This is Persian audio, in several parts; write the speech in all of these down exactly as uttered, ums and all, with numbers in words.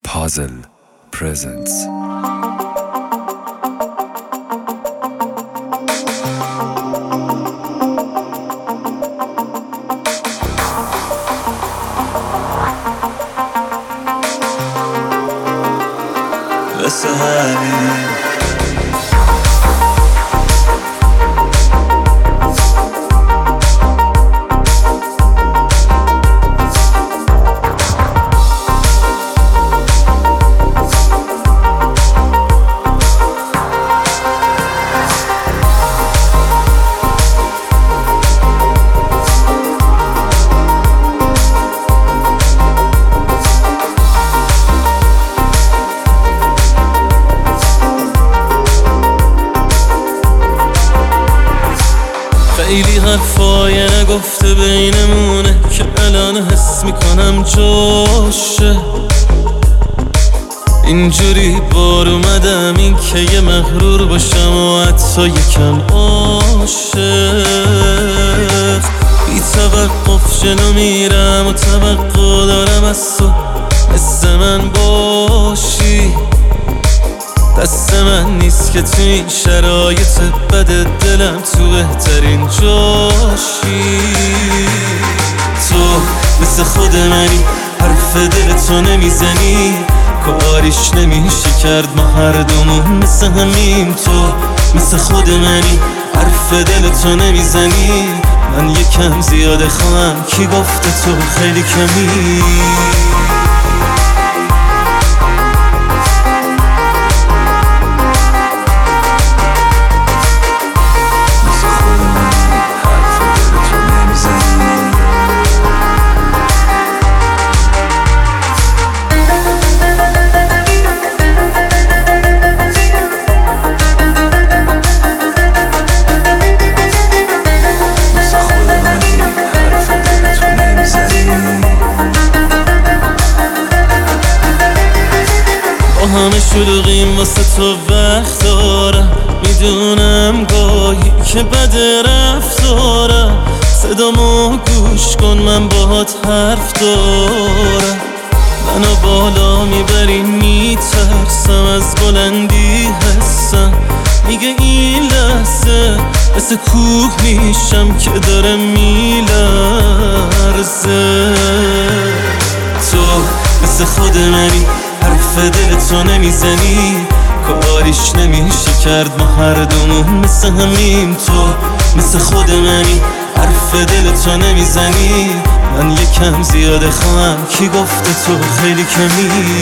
Puzzle presents. واسه همین خیلی حرفای نگفته بینمونه که الان حس میکنم جاشه. اینجوری بار اومدم این که یه مغرور باشم و حتی یکم عاشق. بی توقف جلو میرم و توقع دارم از تو مثل من باشی. دست من نیست که تو این شرایط بد دلم تو بهترین جاشی. تو مثل خود منی، حرف دل تو نمیزنی، کاریش نمیشه کرد، ما هر دومون مثل همیم. تو مثل خود منی، حرف دل تو نمیزنی، من یکم زیاده خواهم، کی گفته تو خیلی کمی. همه شلوغیم واسه تو وقت دارم، میدونم گاهی که بد رفتارم. صدامو گوش کن من باهات حرف دارم. منو بالا میبری میترسم، از بلندی حسم میگه این لحظه مثل کوه میشم که داره میلرزه. تو مثل خود منی، حرف دل تو نمیزنی، کاریش نمیشه کرد، ما هر دومون مثل همیم. تو مثل خود منی، حرف دل تو نمیزنی، من یکم زیاده خواهم، کی گفته تو خیلی کمی.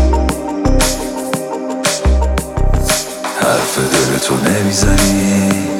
حرف دل تو نمیزنی.